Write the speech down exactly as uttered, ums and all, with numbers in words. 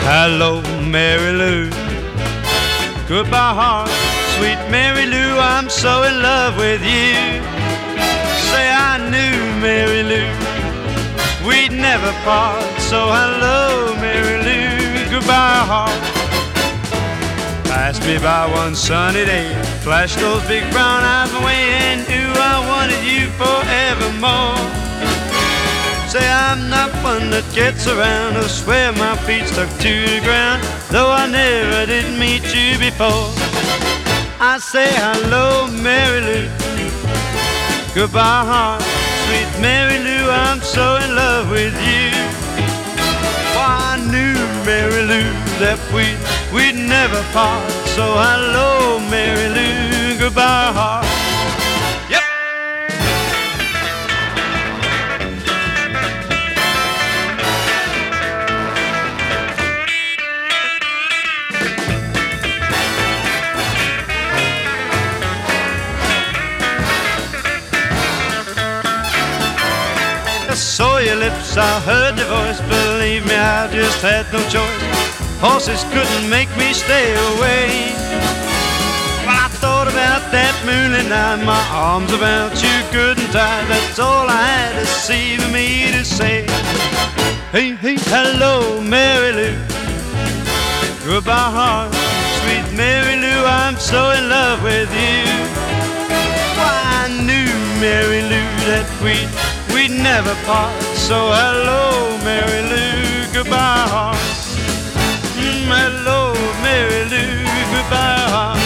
Hello, Mary Lou. Goodbye, heart. Sweet Mary Lou, I'm so in love with you. Say I knew, Mary Lou, we'd never part. So hello, Mary Lou. Goodbye, heart. Passed me by one sunny day, flashed those big brown eyes away, and knew I wanted you forevermore. Say I'm not one that gets around, I swear my feet stuck to the ground, though I never did meet you before. I say hello, Mary Lou. Goodbye, heart. Sweet Mary Lou, I'm so in love with you. Why, I knew, Mary Lou, that we'd, we'd never part. So hello, Mary Lou. Goodbye, heart. Yep. I saw your lips, I heard your voice. Believe me, I just had no choice. Horses couldn't make me stay away. Well, I thought about that moonlit night, my arms about you good and tight. That's all I had to see for me to say. Hey, hey, hello, Mary Lou. Goodbye, heart. Sweet Mary Lou, I'm so in love with you. Why, I knew, Mary Lou, that we'd we'd never part. So hello, Mary Lou, goodbye, heart. Mm, hello, Mary Lou, goodbye, heart.